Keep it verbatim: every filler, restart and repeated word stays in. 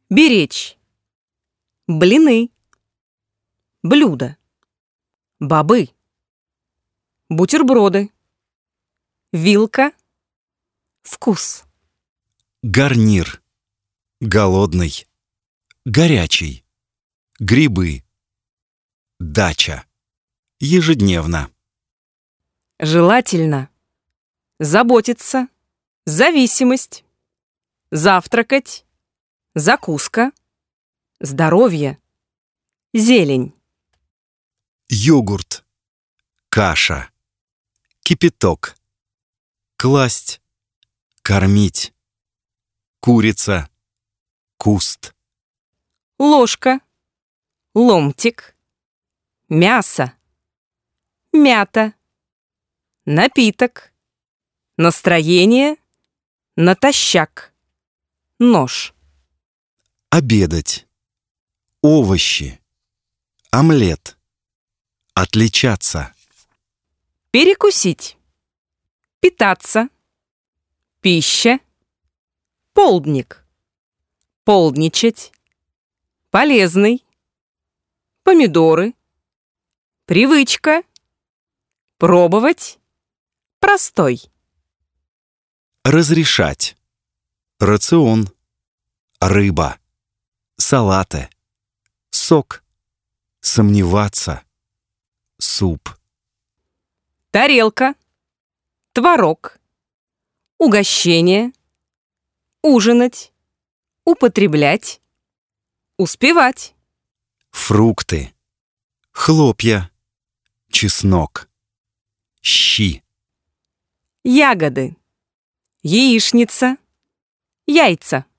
Беречь. Блины. Блюдо. Бобы. Бутерброды. Вилка. Вкус. Гарнир. Голодный. Горячий. Грибы. Дача. Ежедневно. Желательно. Заботиться. Зависимость. Завтракать. Закуска. Здоровье. Зелень. Йогурт. Каша. Кипяток. Класть. Кормить. Курица. Куст. Ложка. Ломтик. Мясо. Мята. Напиток. Настроение. Натощак. Нож. Обедать. Овощи. Омлет. Отличаться. Перекусить. Питаться. Пища. Полдник. Полдничать. Полезный. Помидоры. Привычка. Пробовать. Простой. Разрешать. Рацион. Рыба. Салаты. Сок. Сомневаться. Суп. Тарелка. Творог. Угощение. Ужинать. Употреблять. Успевать. Фрукты. Хлопья. Чеснок. Щи. Ягоды. Яичница. Яйца.